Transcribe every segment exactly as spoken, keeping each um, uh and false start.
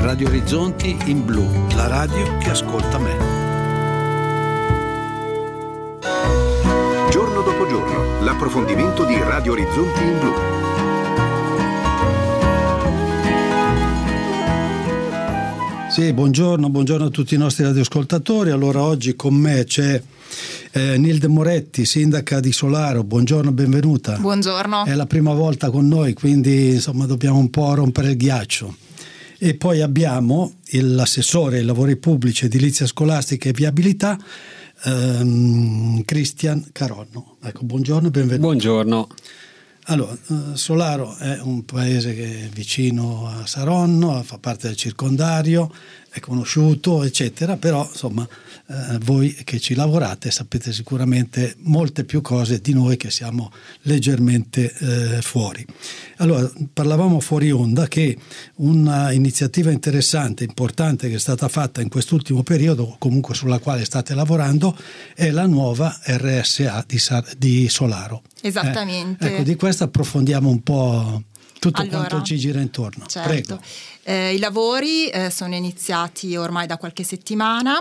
Radio Orizzonti in blu, la radio che ascolta me. Giorno dopo giorno, l'approfondimento di Radio Orizzonti in blu. Sì, buongiorno, buongiorno a tutti i nostri radioascoltatori. Allora oggi con me c'è eh, Nilde Moretti, sindaca di Solaro. Buongiorno, benvenuta. Buongiorno. È la prima volta con noi, quindi insomma dobbiamo un po' rompere il ghiaccio. E poi abbiamo il, l'assessore ai lavori pubblici, edilizia scolastica e viabilità, ehm, Cristian Caronno. Ecco, buongiorno e benvenuto. Buongiorno. Allora, Solaro è un paese che è vicino a Saronno, fa parte del circondario, è conosciuto, eccetera, però insomma eh, voi che ci lavorate sapete sicuramente molte più cose di noi che siamo leggermente eh, fuori. Allora, parlavamo fuori onda che una iniziativa interessante, importante che è stata fatta in quest'ultimo periodo, comunque sulla quale state lavorando, è la nuova R S A di, Sar- di Solaro. Esattamente. Eh, ecco, di questo approfondiamo un po' tutto allora, quanto ci gira intorno. Certo. Prego. Eh, I lavori eh, sono iniziati ormai da qualche settimana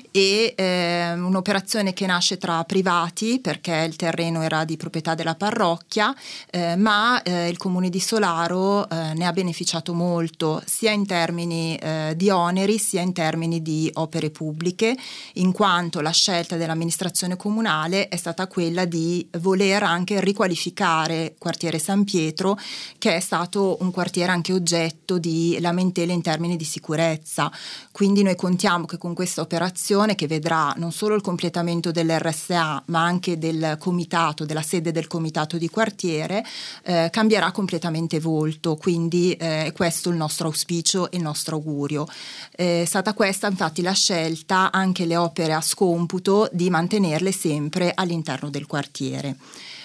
e eh, un'operazione che nasce tra privati perché il terreno era di proprietà della parrocchia, eh, ma eh, il comune di Solaro eh, ne ha beneficiato molto sia in termini eh, di oneri sia in termini di opere pubbliche, in quanto la scelta dell'amministrazione comunale è stata quella di voler anche riqualificare quartiere San Pietro, che è stato un quartiere anche oggetto di lamentele in termini di sicurezza. Quindi noi contiamo che con questa operazione, che vedrà non solo il completamento dell'R S A ma anche del comitato, della sede del comitato di quartiere, eh, cambierà completamente volto. Quindi eh, è questo il nostro auspicio e il nostro augurio. È stata questa infatti la scelta, anche le opere a scomputo, di mantenerle sempre all'interno del quartiere.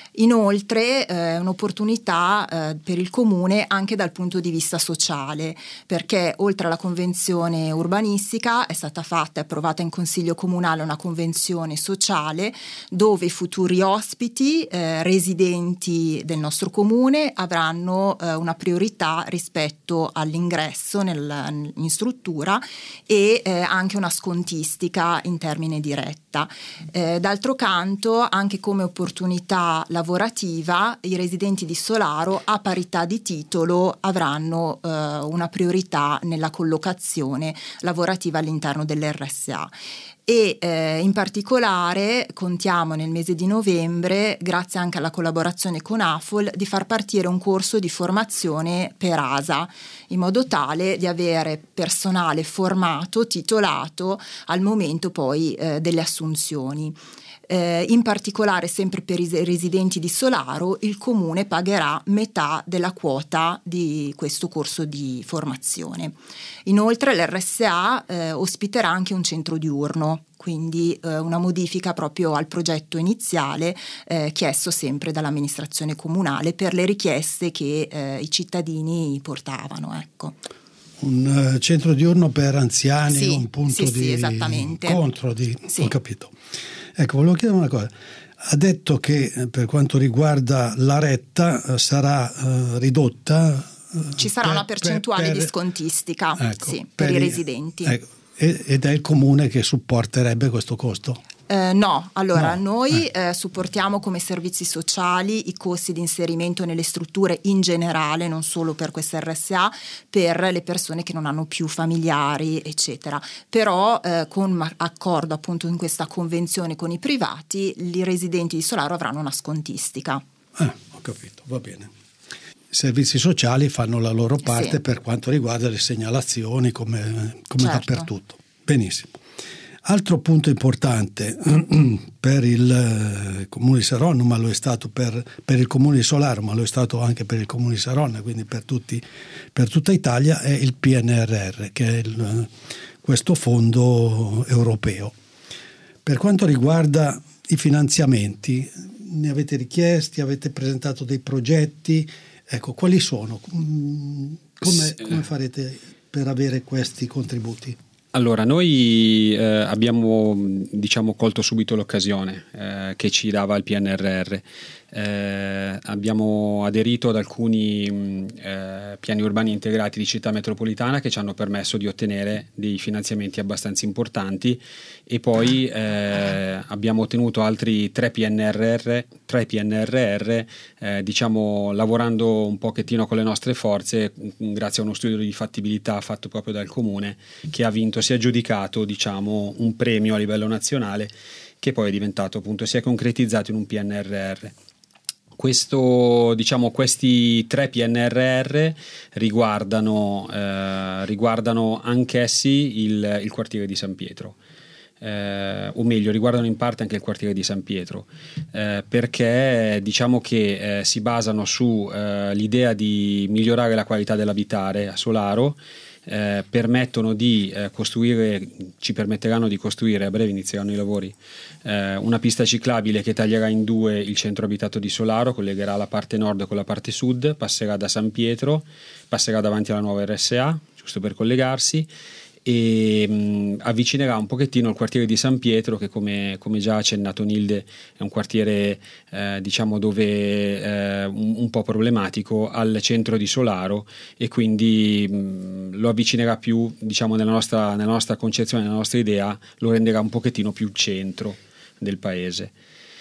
Inoltre è eh, un'opportunità eh, per il comune anche dal punto di vista sociale, perché oltre alla convenzione urbanistica è stata fatta e approvata in consiglio comunale una convenzione sociale dove i futuri ospiti eh, residenti del nostro comune avranno eh, una priorità rispetto all'ingresso nel, in struttura e eh, anche una scontistica in termine diretta. Eh, d'altro canto, anche come opportunità lavorativa, i residenti di Solaro a parità di titolo avranno eh, una priorità nella collocazione lavorativa all'interno dell'R S A. E eh, in particolare contiamo nel mese di novembre, grazie anche alla collaborazione con A F O L, di far partire un corso di formazione per A S A, in modo tale di avere personale formato, titolato al momento poi eh, delle assunzioni. Eh, in particolare sempre per i residenti di Solaro il comune pagherà metà della quota di questo corso di formazione. Inoltre l'R S A eh, ospiterà anche un centro diurno, quindi eh, una modifica proprio al progetto iniziale eh, chiesto sempre dall'amministrazione comunale per le richieste che eh, i cittadini portavano. Ecco. Un uh, centro diurno per anziani, sì, un punto sì, di sì, esattamente. incontro di... Sì. Ho capito. Ecco, volevo chiedere una cosa. Ha detto che eh, per quanto riguarda la retta eh, sarà eh, ridotta. Eh, Ci sarà per, una percentuale per, per, di scontistica ecco, sì, per, per i i residenti. Ecco, ed è il comune che supporterebbe questo costo? Eh, no, allora no. noi eh. eh, supportiamo come servizi sociali i costi di inserimento nelle strutture in generale, non solo per questa R S A, per le persone che non hanno più familiari, eccetera. Però eh, con accordo appunto in questa convenzione con i privati, i residenti di Solaro avranno una scontistica. Eh, ho capito, va bene. I servizi sociali fanno la loro parte sì. per quanto riguarda le segnalazioni, come, come certo. dappertutto. Benissimo. Altro punto importante per il comune di Saronno, ma lo è stato per, per il comune di Solaro, ma lo è stato anche per il comune di Saronno, quindi per, tutti, per tutta Italia, è il P N R R, che è il, questo fondo europeo. Per quanto riguarda i finanziamenti, ne avete richiesti, avete presentato dei progetti, ecco, quali sono? Come, come farete per avere questi contributi? Allora, noi eh, abbiamo diciamo colto subito l'occasione eh, che ci dava il P N R R Eh, abbiamo aderito ad alcuni mh, eh, piani urbani integrati di città metropolitana che ci hanno permesso di ottenere dei finanziamenti abbastanza importanti, e poi eh, abbiamo ottenuto altri tre P N R R, tre P N R R eh, diciamo lavorando un pochettino con le nostre forze, grazie a uno studio di fattibilità fatto proprio dal Comune, che ha vinto, si è aggiudicato diciamo un premio a livello nazionale, che poi è diventato appunto, si è concretizzato in un P N R R. Questo, diciamo, questi tre P N R R riguardano, eh, riguardano anch'essi il, il quartiere di San Pietro, eh, o meglio riguardano in parte anche il quartiere di San Pietro, eh, perché diciamo che eh, si basano su eh, l'idea di migliorare la qualità dell'abitare a Solaro. Eh, permettono di eh, costruire, ci permetteranno di costruire, a breve inizieranno i lavori, eh, una pista ciclabile che taglierà in due il centro abitato di Solaro, collegherà la parte nord con la parte sud, passerà da San Pietro, passerà davanti alla nuova R S A, giusto per collegarsi, e mh, avvicinerà un pochettino il quartiere di San Pietro, che come, come già accennato Nilde è un quartiere eh, diciamo dove eh, un, un po' problematico, al centro di Solaro, e quindi mh, lo avvicinerà più, diciamo, nella nostra, nella nostra concezione, nella nostra idea, lo renderà un pochettino più centro del paese.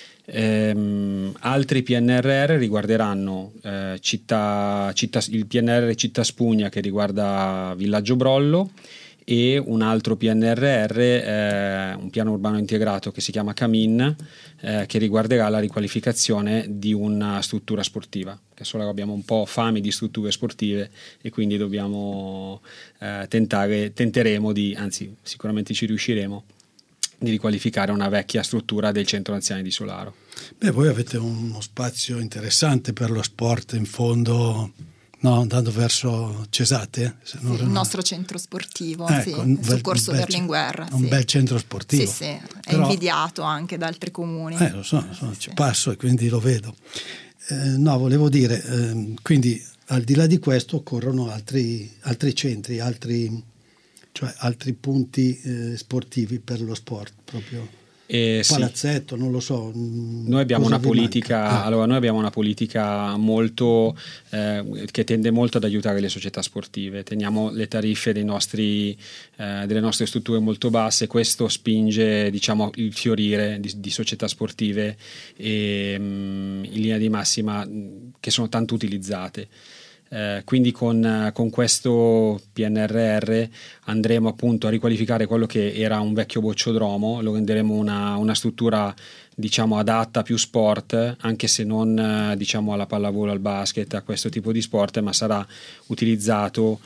Ehm, altri P N R R riguarderanno eh, città, città, il P N R R Città Spugna, che riguarda Villaggio Brollo, e un altro P N R R, eh, un piano urbano integrato che si chiama Camin, eh, che riguarderà la riqualificazione di una struttura sportiva, che solo abbiamo un po' fame di strutture sportive, e quindi dobbiamo eh, tentare, tenteremo di, anzi sicuramente ci riusciremo, di riqualificare una vecchia struttura del centro anziani di Solaro. Beh, voi avete uno spazio interessante per lo sport in fondo, no, andando verso Cesate, se non sì, il nostro centro sportivo, ecco, sì, sul corso Berlinguer, un sì. bel centro sportivo, sì, sì, è però, invidiato anche da altri comuni. Eh, lo so, lo so sì, ci sì. passo e quindi lo vedo. Eh, no, volevo dire, eh, quindi al di là di questo occorrono altri, altri centri, altri, cioè altri punti eh, sportivi per lo sport proprio. Eh, palazzetto, sì. Non lo so. Noi abbiamo una politica, ah. allora noi abbiamo una politica molto eh, che tende molto ad aiutare le società sportive. Teniamo le tariffe dei nostri, eh, delle nostre strutture molto basse. Questo spinge, diciamo, il fiorire di, di società sportive e, mh, in linea di massima, che sono tanto utilizzate. Eh, quindi con, con questo P N R R andremo appunto a riqualificare quello che era un vecchio bocciodromo, lo renderemo una, una struttura, diciamo, adatta a più sport, anche se non, diciamo, alla pallavolo, al basket, a questo tipo di sport, ma sarà utilizzato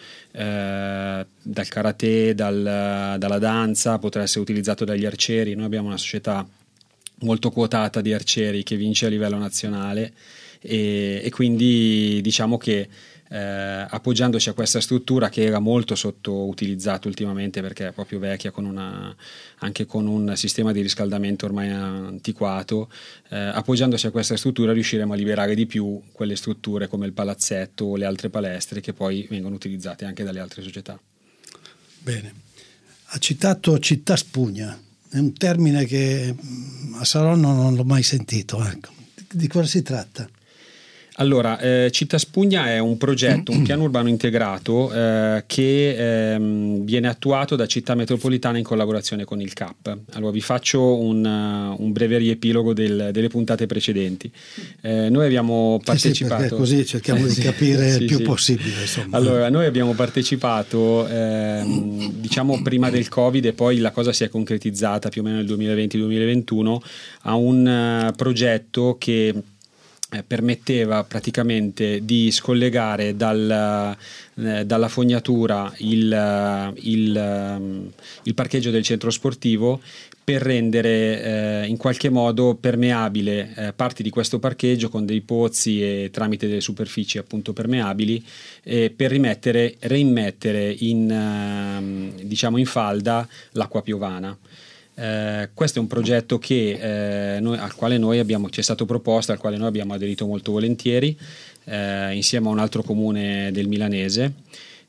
eh, dal karate, dal, dalla danza, potrà essere utilizzato dagli arcieri. Noi abbiamo una società molto quotata di arcieri che vince a livello nazionale, e, e quindi diciamo che Eh, appoggiandoci a questa struttura, che era molto sottoutilizzata ultimamente perché è proprio vecchia, con una, anche con un sistema di riscaldamento ormai antiquato, eh, appoggiandosi a questa struttura riusciremo a liberare di più quelle strutture come il palazzetto o le altre palestre, che poi vengono utilizzate anche dalle altre società. Bene, ha citato Città Spugna, è un termine che a Saronno non l'ho mai sentito, ecco. Di cosa si tratta? Allora, eh, Città Spugna è un progetto, un piano urbano integrato eh, che ehm, viene attuato da Città Metropolitana in collaborazione con il C A P. Allora vi faccio un, uh, un breve riepilogo del, delle puntate precedenti. Eh, noi abbiamo partecipato... Sì, sì, così cerchiamo di capire sì, il più sì. possibile. Insomma. Allora, noi abbiamo partecipato ehm, diciamo prima del Covid, e poi la cosa si è concretizzata più o meno nel duemilaventi duemilaventuno, a un uh, progetto che Eh, permetteva praticamente di scollegare dal, eh, dalla fognatura il, il, um, il parcheggio del centro sportivo, per rendere eh, in qualche modo permeabile eh, parti di questo parcheggio con dei pozzi e tramite delle superfici appunto permeabili, eh, per rimettere, reimmettere in, eh, diciamo in falda l'acqua piovana. Eh, questo è un progetto che, eh, noi, al quale noi abbiamo, ci è stato proposto, al quale noi abbiamo aderito molto volentieri, eh, insieme a un altro comune del milanese,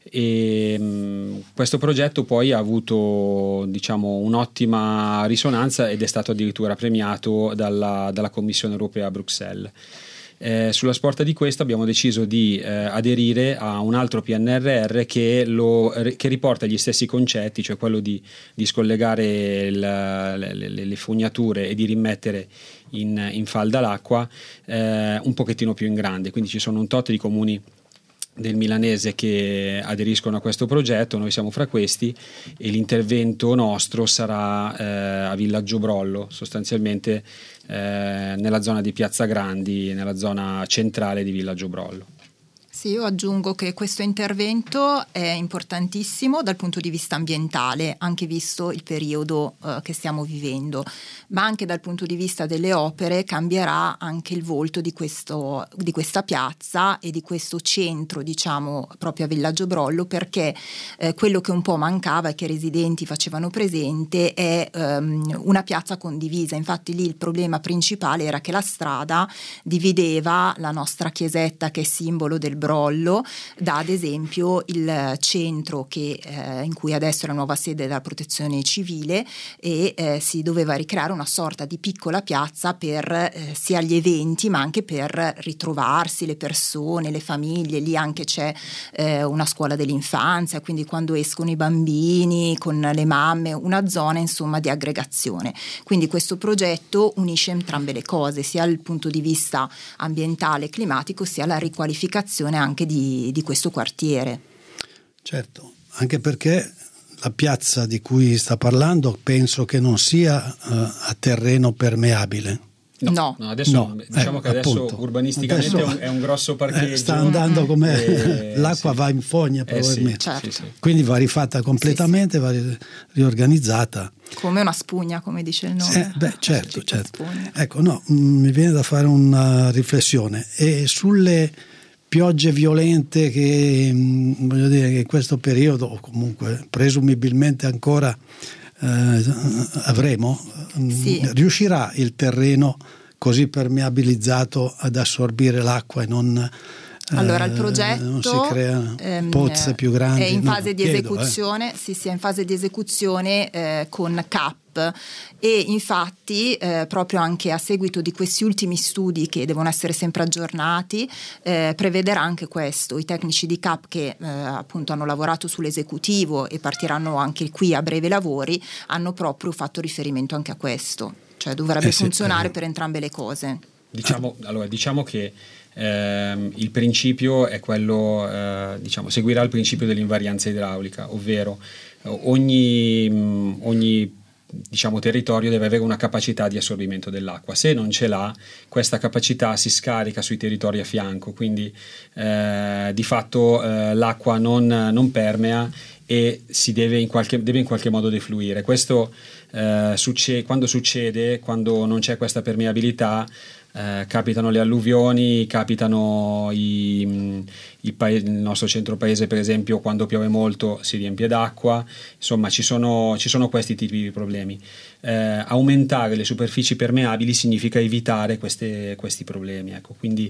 E mh, questo progetto poi ha avuto, diciamo, un'ottima risonanza ed è stato addirittura premiato dalla, dalla Commissione europea a Bruxelles. Eh, sulla scorta di questo abbiamo deciso di eh, aderire a un altro P N R R che, lo, che riporta gli stessi concetti, cioè quello di, di scollegare il, le, le, le fognature e di rimettere in, in falda l'acqua eh, un pochettino più in grande. Quindi ci sono un tot di comuni del milanese che aderiscono a questo progetto, noi siamo fra questi, e l'intervento nostro sarà eh, a Villaggio Brollo, sostanzialmente eh, nella zona di Piazza Grandi, nella zona centrale di Villaggio Brollo. Sì, io aggiungo che questo intervento è importantissimo dal punto di vista ambientale, anche visto il periodo eh, che stiamo vivendo, ma anche dal punto di vista delle opere cambierà anche il volto di, questo, di questa piazza e di questo centro, diciamo, proprio a Villaggio Brollo, perché eh, quello che un po' mancava e che i residenti facevano presente è um, una piazza condivisa. Infatti lì il problema principale era che la strada divideva la nostra chiesetta, che è simbolo del Brollo, da ad esempio il centro che, eh, in cui adesso è la nuova sede della protezione civile, e eh, si doveva ricreare una sorta di piccola piazza per eh, sia gli eventi ma anche per ritrovarsi le persone, le famiglie. Lì anche c'è eh, una scuola dell'infanzia, quindi quando escono i bambini con le mamme, una zona insomma di aggregazione. Quindi questo progetto unisce entrambe le cose, sia dal punto di vista ambientale e climatico, sia la riqualificazione anche di, di questo quartiere. Certo, anche perché la piazza di cui sta parlando penso che non sia uh, a terreno permeabile. No, no. no adesso no. diciamo eh, che adesso appunto. urbanisticamente adesso, è, un, è un grosso parcheggio. Eh, sta andando come eh, l'acqua sì. va in fogna probabilmente. Eh, sì, certo. sì, sì. Quindi va rifatta completamente, sì, sì. va riorganizzata. Come una spugna, come dice il nome. Eh, beh, certo, certo. Spugna. Ecco, no, mh, mi viene da fare una riflessione. E sulle piogge violente che, mh, voglio dire, che in questo periodo, o comunque presumibilmente ancora eh, avremo, sì. mh, riuscirà il terreno così permeabilizzato ad assorbire l'acqua e non, allora, eh, il progetto non si creano ehm, pozze più grandi? è in No, fase di chiedo, esecuzione, eh. sì, sì, è in fase di esecuzione eh, con C A P, e infatti eh, proprio anche a seguito di questi ultimi studi, che devono essere sempre aggiornati, eh, prevederà anche questo. I tecnici di C A P che eh, appunto hanno lavorato sull'esecutivo e partiranno anche qui a breve lavori, hanno proprio fatto riferimento anche a questo, cioè dovrebbe eh sì, funzionare eh. per entrambe le cose. Diciamo, allora, diciamo che ehm, il principio è quello, eh, diciamo, seguirà il principio dell'invarianza idraulica, ovvero eh, ogni, mh, ogni diciamo, territorio deve avere una capacità di assorbimento dell'acqua. Se non ce l'ha, questa capacità si scarica sui territori a fianco, quindi eh, di fatto eh, l'acqua non, non permea e si deve in qualche, deve in qualche modo defluire. Questo eh, succede, quando succede, quando non c'è questa permeabilità, Eh, capitano le alluvioni, capitano i, i pa- il nostro centro paese, per esempio, quando piove molto si riempie d'acqua. Insomma, ci sono, ci sono questi tipi di problemi. Eh, aumentare le superfici permeabili significa evitare queste, questi problemi, ecco. Quindi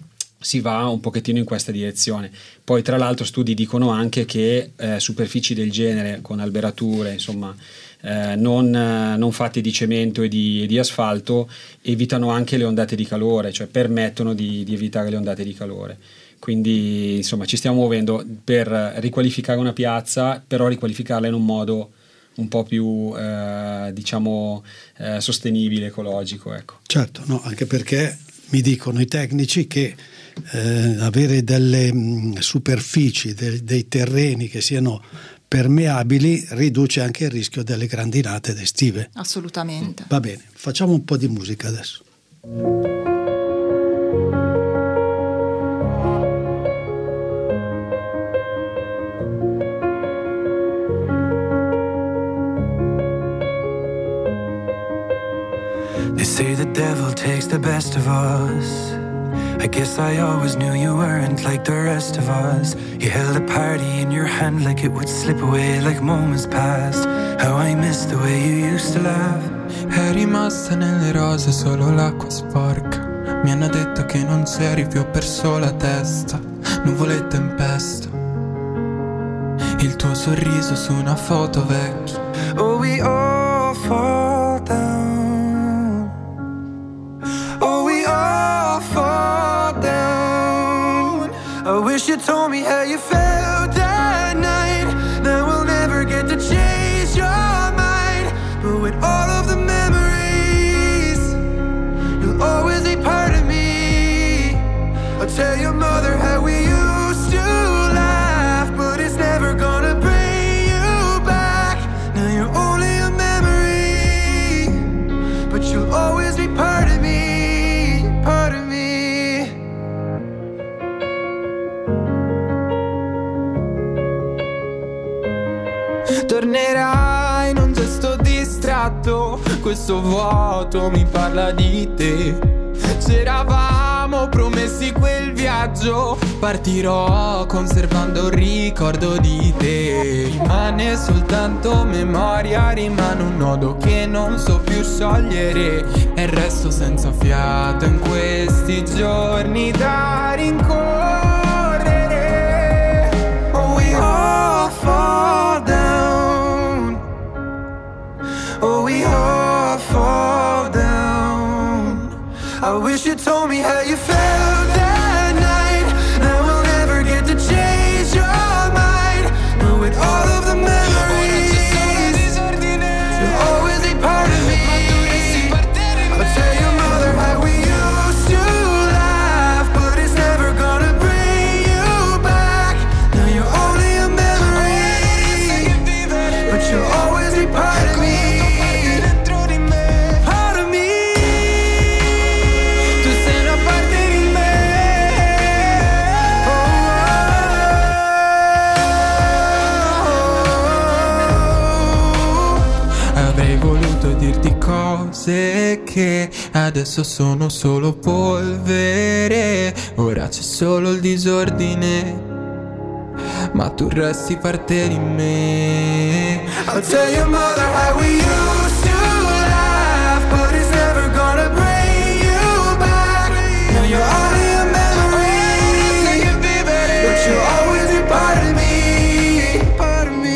si va un pochettino in questa direzione. Poi tra l'altro studi dicono anche che eh, superfici del genere con alberature, insomma, Eh, non, eh, non fatti di cemento e di, e di asfalto, evitano anche le ondate di calore, cioè permettono di, di evitare le ondate di calore. Quindi insomma ci stiamo muovendo per riqualificare una piazza, però riqualificarla in un modo un po' più eh, diciamo eh, sostenibile, ecologico, ecco. Certo, no, anche perché mi dicono i tecnici che eh, avere delle mh, superfici, de- dei terreni che siano permeabili riduce anche il rischio delle grandinate estive. Assolutamente. Va bene, facciamo un po' di musica adesso. They say the devil takes the best of us. I guess I always knew you weren't like the rest of us. You held a party in your hand like it would slip away like moments past. How I miss the way you used to laugh. È rimasta nelle rose solo l'acqua sporca. Mi hanno detto che non c'eri più, ho perso la testa. Nuvole e tempesta. il tuo sorriso su una foto vecchia. Oh, we all fall down. Oh, we all fall down. I wish you told me how you felt that night. Now we'll never get to change your mind. But with all of the memories, you'll always be part of me. I'll tell your mother how we used to laugh, but it's never gonna bring you back. Now you're only a memory, but you'll always be part of me, part of me. Tornerai in un gesto distratto, questo vuoto mi parla di te. C'eravamo promessi quel viaggio, partirò conservando un ricordo di te. Rimane soltanto memoria, rimane un nodo che non so più sciogliere, e resto senza fiato in questi giorni da rincorrere. Oh, we all fall down. Oh, we all fall down. I wish you told me how you felt that night. Now we'll never get to change your mind. But with all of the memories, you'll always be part of me. I'll tell your mother how we used to laugh, but it's never gonna bring you back. Now you're only a memory, but you'll always be part of me. Cose che adesso sono solo polvere, ora c'è solo il disordine, ma tu resti parte di me. I'll tell your mother how we used to laugh, but it's never gonna bring you back. Now you're only a memory, but you'll always be part of me, part of me.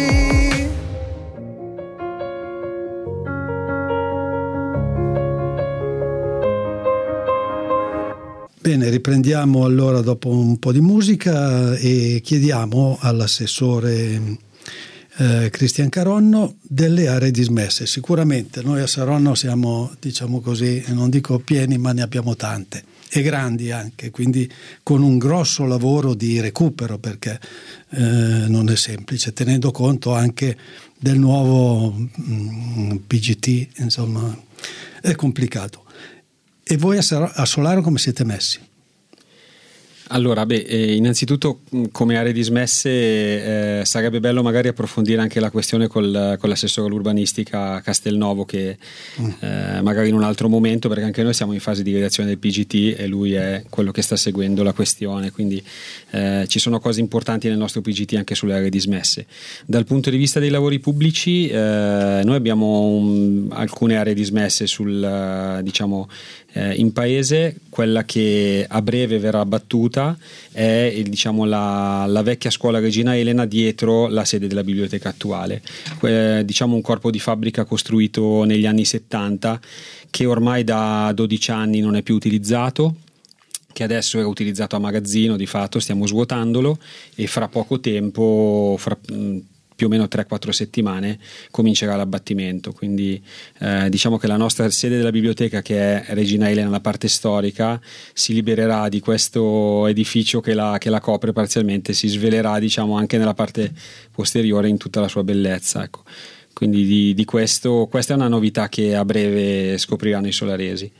Bene, riprendiamo allora dopo un po' di musica e chiediamo all'assessore eh, Cristian Caronno delle aree dismesse. Sicuramente noi a Saronno siamo, diciamo così, non dico pieni, ma ne abbiamo tante e grandi anche, quindi con un grosso lavoro di recupero, perché eh, non è semplice, tenendo conto anche del nuovo mh, P G T, insomma è complicato. E voi a, Sar- a Solaro come siete messi? Allora, beh, eh, innanzitutto come aree dismesse eh, sarebbe bello magari approfondire anche la questione col, con l'assessore all'urbanistica Castelnovo, che mm. eh, magari in un altro momento, perché anche noi siamo in fase di redazione del P G T e lui è quello che sta seguendo la questione, quindi eh, ci sono cose importanti nel nostro P G T anche sulle aree dismesse. Dal punto di vista dei lavori pubblici eh, noi abbiamo un, alcune aree dismesse sul, diciamo, eh, in paese. Quella che a breve verrà abbattuta è il, diciamo, la, la vecchia scuola Regina Elena dietro la sede della biblioteca attuale, eh, diciamo un corpo di fabbrica costruito negli anni settanta che ormai da dodici anni non è più utilizzato, che adesso è utilizzato a magazzino, di fatto stiamo svuotandolo e fra poco tempo, fra mh, più o meno tre quattro settimane comincerà l'abbattimento, quindi eh, diciamo che la nostra sede della biblioteca, che è Regina Elena, la parte storica, si libererà di questo edificio che la, che la copre parzialmente, si svelerà, diciamo, anche nella parte posteriore in tutta la sua bellezza, ecco. Quindi di, di questo, questa è una novità che a breve scopriranno i solaresi.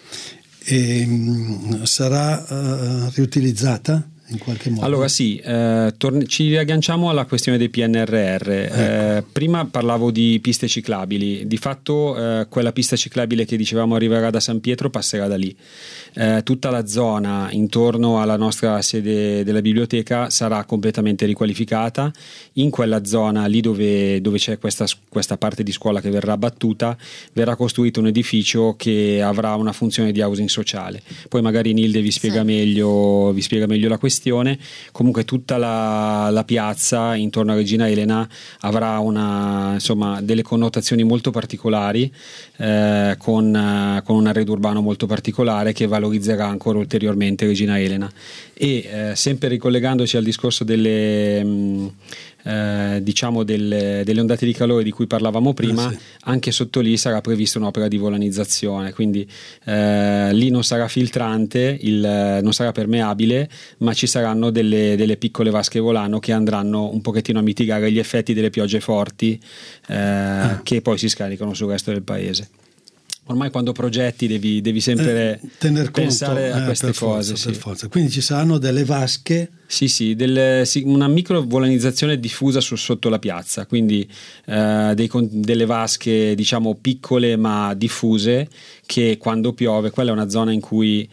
E, mh, sarà uh, riutilizzata in qualche modo? Allora sì, eh, torn- ci riagganciamo alla questione dei P N R R. Ecco. Eh, prima parlavo di piste ciclabili, di fatto eh, quella pista ciclabile che dicevamo arriverà da San Pietro passerà da lì. Eh, tutta la zona intorno alla nostra sede della biblioteca sarà completamente riqualificata. In quella zona, lì dove, dove c'è questa, questa parte di scuola che verrà abbattuta, verrà costruito un edificio che avrà una funzione di housing sociale. Poi magari Nilde vi spiega, sì. meglio, vi spiega meglio la questione. gestione. Comunque tutta la, la piazza intorno a Regina Elena avrà una, insomma, delle connotazioni molto particolari, eh, con, eh, con un arredo urbano molto particolare che valorizzerà ancora ulteriormente Regina Elena. E eh, sempre ricollegandoci al discorso delle mh, eh, diciamo delle, delle ondate di calore di cui parlavamo prima, eh sì. anche sotto lì sarà prevista un'opera di volanizzazione, quindi eh, lì non sarà filtrante, il, non sarà permeabile, ma ci saranno delle, delle piccole vasche volano che andranno un pochettino a mitigare gli effetti delle piogge forti eh, ah. che poi si scaricano sul resto del paese. Ormai quando progetti devi, devi sempre eh, tener pensare conto, a queste eh, per cose. Forza, per sì. forza. Quindi ci saranno delle vasche. Sì, sì, del, sì, una micro volanizzazione diffusa su, sotto la piazza, quindi eh, dei, delle vasche diciamo piccole ma diffuse, che quando piove, quella è una zona in cui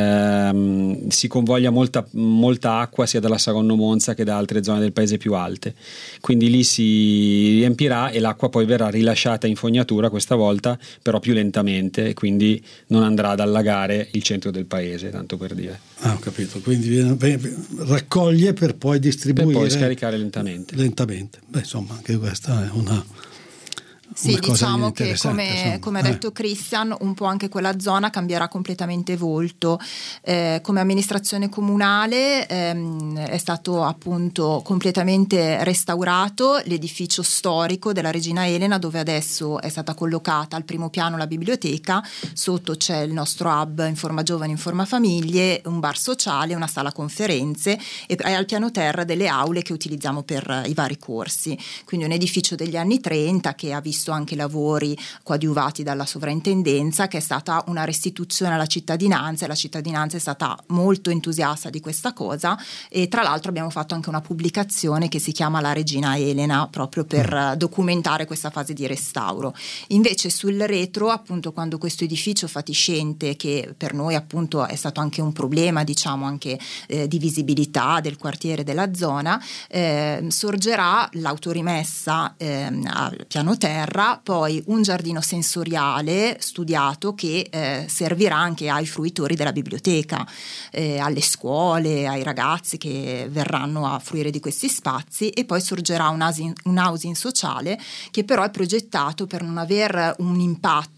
ehm, si convoglia molta, molta acqua sia dalla Saronno Monza che da altre zone del paese più alte, quindi lì si riempirà e l'acqua poi verrà rilasciata in fognatura, questa volta però più lentamente, e quindi non andrà ad allagare il centro del paese, tanto per dire. Ah, ho capito, quindi viene, viene, raccoglie per poi distribuire, per poi scaricare lentamente. lentamente. Beh, insomma, anche questa è una Sì, diciamo che come, come ha eh. detto Christian, un po' anche quella zona cambierà completamente volto. Eh, come amministrazione comunale ehm, è stato appunto completamente restaurato l'edificio storico della Regina Elena, dove adesso è stata collocata al primo piano la biblioteca, sotto c'è il nostro hub Informa Giovani, Informa Famiglie, un bar sociale, una sala conferenze e al piano terra delle aule che utilizziamo per i vari corsi. Quindi un edificio degli anni trenta che ha visto anche lavori coadiuvati dalla sovrintendenza, che è stata una restituzione alla cittadinanza, e la cittadinanza è stata molto entusiasta di questa cosa, e tra l'altro abbiamo fatto anche una pubblicazione che si chiama La Regina Elena, proprio per mm. documentare questa fase di restauro. Invece sul retro, appunto, quando questo edificio fatiscente, che per noi appunto è stato anche un problema, diciamo anche eh, di visibilità del quartiere, della zona, eh, sorgerà l'autorimessa eh, al piano terra, poi un giardino sensoriale studiato che eh, servirà anche ai fruitori della biblioteca, eh, alle scuole, ai ragazzi che verranno a fruire di questi spazi, e poi sorgerà un housing, un housing sociale che però è progettato per non aver un impatto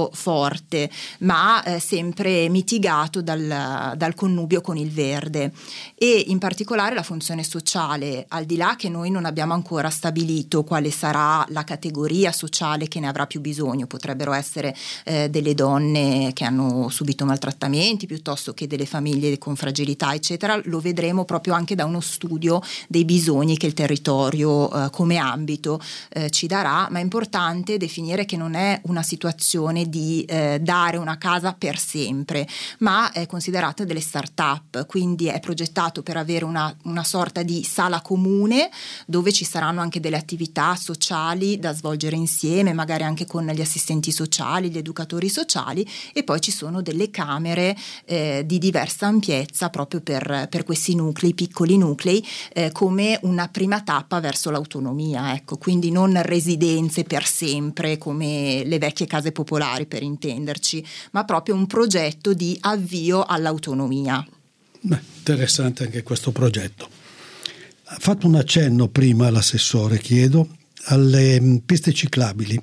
forte, ma eh, sempre mitigato dal, dal connubio con il verde. E in particolare la funzione sociale, al di là che noi non abbiamo ancora stabilito quale sarà la categoria sociale che ne avrà più bisogno, potrebbero essere eh, delle donne che hanno subito maltrattamenti piuttosto che delle famiglie con fragilità eccetera, lo vedremo proprio anche da uno studio dei bisogni che il territorio eh, come ambito eh, ci darà, ma è importante definire che non è una situazione di eh, dare una casa per sempre, ma è considerata delle start-up, quindi è progettato per avere una, una sorta di sala comune dove ci saranno anche delle attività sociali da svolgere insieme, magari anche con gli assistenti sociali, gli educatori sociali, e poi ci sono delle camere eh, di diversa ampiezza proprio per, per questi nuclei, piccoli nuclei, eh, come una prima tappa verso l'autonomia, ecco, quindi non residenze per sempre come le vecchie case popolari, per intenderci, ma proprio un progetto di avvio all'autonomia. Beh, interessante anche questo progetto. Ha fatto un accenno prima l'assessore, chiedo, alle piste ciclabili.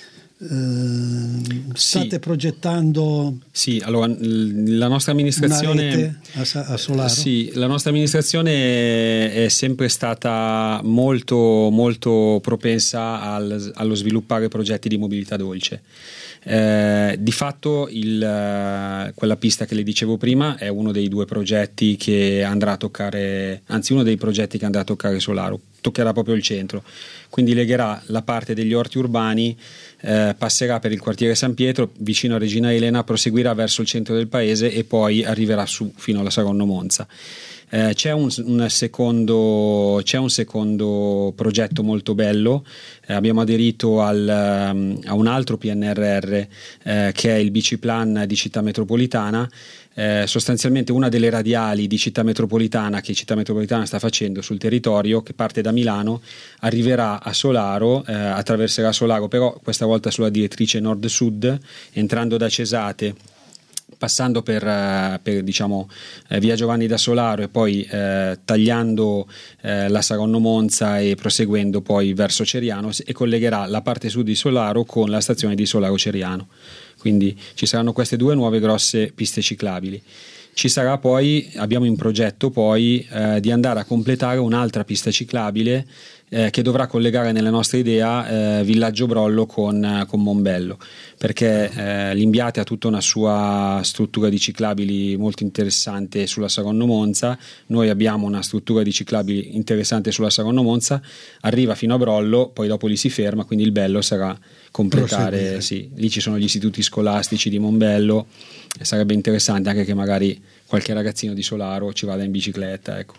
Eh, state sì. progettando sì, allora la nostra amministrazione una rete a, a Solaro? Sì, la nostra amministrazione è sempre stata molto molto propensa al, allo sviluppare progetti di mobilità dolce. Eh, di fatto il, quella pista che le dicevo prima è uno dei due progetti che andrà a toccare, anzi uno dei progetti che andrà a toccare Solaro, toccherà proprio il centro, quindi legherà la parte degli orti urbani, eh, passerà per il quartiere San Pietro vicino a Regina Elena, proseguirà verso il centro del paese e poi arriverà su fino alla Saronno Monza. Eh, c'è, un, un secondo, c'è un secondo progetto molto bello, eh, abbiamo aderito al, um, a un altro P N R R eh, che è il Biciplan di Città Metropolitana. Eh, sostanzialmente una delle radiali di Città Metropolitana che Città Metropolitana sta facendo sul territorio, che parte da Milano, arriverà a Solaro, eh, attraverserà Solaro però questa volta sulla direttrice nord-sud, entrando da Cesate passando per, per diciamo eh, via Giovanni da Solaro e poi eh, tagliando eh, la Saronno Monza e proseguendo poi verso Ceriano, e collegherà la parte sud di Solaro con la stazione di Solaro Ceriano. Quindi ci saranno queste due nuove grosse piste ciclabili. Ci sarà poi, abbiamo in progetto poi eh, di andare a completare un'altra pista ciclabile eh, che dovrà collegare, nella nostra idea, eh, Villaggio Brollo con, con Mombello, perché eh, l'Imbiate ha tutta una sua struttura di ciclabili molto interessante sulla Saronno Monza. Noi abbiamo una struttura di ciclabili interessante sulla Saronno Monza, arriva fino a Brollo, poi dopo lì si ferma, quindi il bello sarà completare, sì, lì ci sono gli istituti scolastici di Mombello, e sarebbe interessante anche che magari qualche ragazzino di Solaro ci vada in bicicletta, ecco,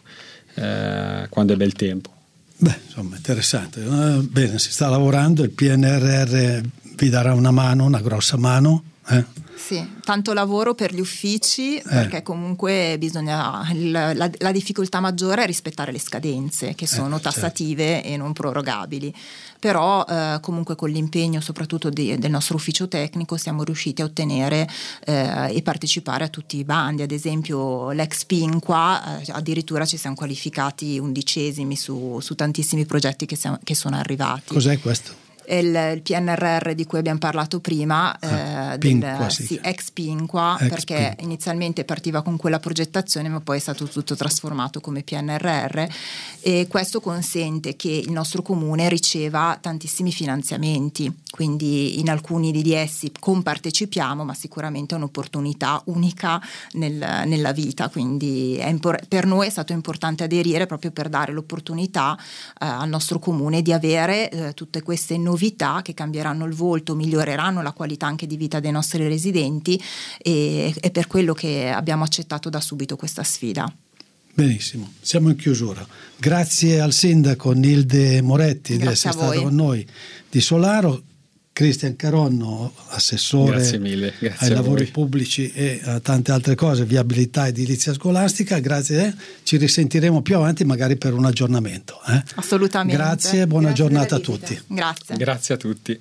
eh, quando è bel tempo. Beh, insomma, interessante. Uh, bene, si sta lavorando, il P N R R vi darà una mano, una grossa mano. Eh? Sì, tanto lavoro per gli uffici, eh. perché comunque bisogna, il, la, la difficoltà maggiore è rispettare le scadenze, che sono eh, tassative certo. e non prorogabili. Però eh, comunque con l'impegno soprattutto di, del nostro ufficio tecnico siamo riusciti a ottenere eh, e partecipare a tutti i bandi. Ad esempio l'ex Pinqua, eh, addirittura ci siamo qualificati undicesimi su, su tantissimi progetti che, siamo, che sono arrivati. Cos'è questo? Il, il P N R R di cui abbiamo parlato prima, ah, eh, Pinqua, del, sì. sì, ex Pinqua, ex perché Pinqua. inizialmente partiva con quella progettazione, ma poi è stato tutto trasformato come P N R R, e questo consente che il nostro comune riceva tantissimi finanziamenti, quindi in alcuni di essi compartecipiamo, ma sicuramente è un'opportunità unica nel, nella vita, quindi è impor- per noi è stato importante aderire proprio per dare l'opportunità eh, al nostro comune di avere eh, tutte queste innovazioni novità che cambieranno il volto, miglioreranno la qualità anche di vita dei nostri residenti, e è per quello che abbiamo accettato da subito questa sfida. Benissimo, siamo in chiusura. Grazie al sindaco Nilde Moretti di essere stato con noi di Solaro, Cristian Caronno, assessore grazie mille, grazie ai a lavori voi. pubblici e a tante altre cose, viabilità edilizia scolastica. Grazie, eh. Ci risentiremo più avanti magari per un aggiornamento. Eh. Assolutamente. Grazie e buona grazie giornata a tutti. Grazie. Grazie a tutti.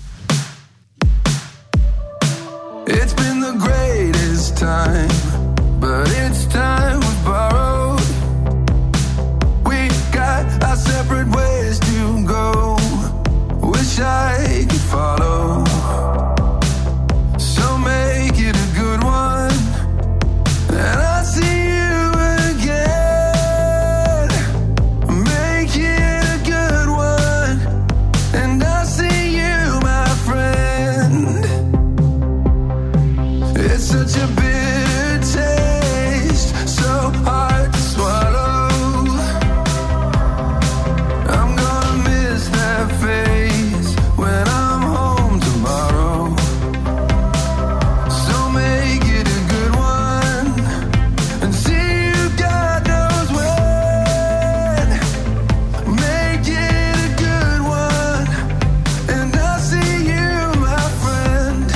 It's been the greatest time, but it's time we borrowed. We got our separate ways to go. Wish I could follow. So make it a good one, and I'll see you again. Make it a good one, and I'll see you, my friend. It's such a bitter taste, so hard to swallow. I'm gonna miss that face when I'm home tomorrow. So make it a good one, and see you God knows when. Make it a good one, and I'll see you, my friend.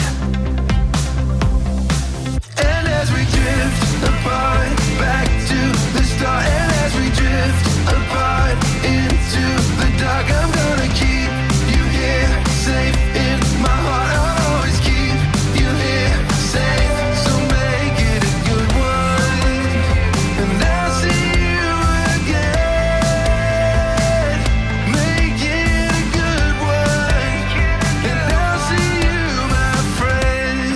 And as we drift apart, back to the start, and as we drift apart into the dark, I'm gonna keep you here, safe in my heart. I'll always keep you here, safe. So make it a good one, and I'll see you again. Make it a good one, and I'll see you, my friend.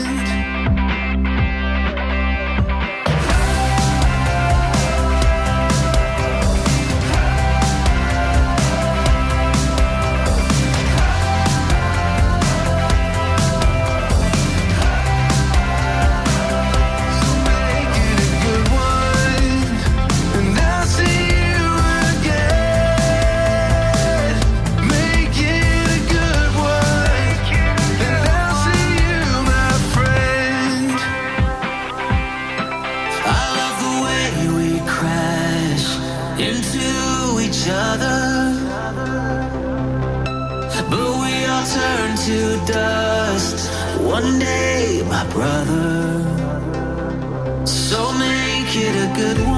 Make it a good one, and I'll see you again. Make it a good one, and I'll see you, my friend. I love the way we crash into each other, but we all turn to dust one day, my brother. So make it a good one.